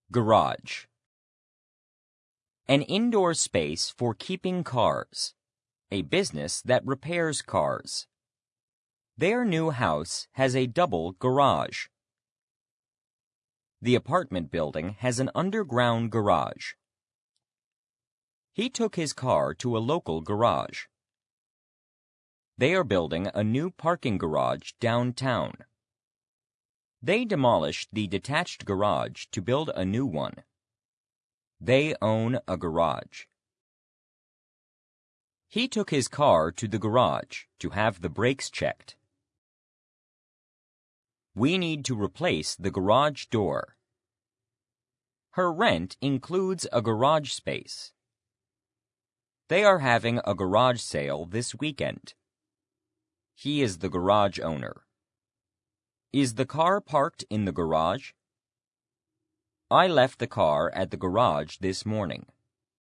Garage. An indoor space for keeping cars. A business that repairs cars. Their new house has a double garage. The apartment building has an underground garage. He took his car to a local garage. They are building a new parking garage downtown. They demolished the detached garage to build a new one. They own a garage. He took his car to the garage to have the brakes checked. We need to replace the garage door. Her rent includes a garage space. They are having a garage sale this weekend. He is the garage owner. Is the car parked in the garage? I left the car at the garage this morning.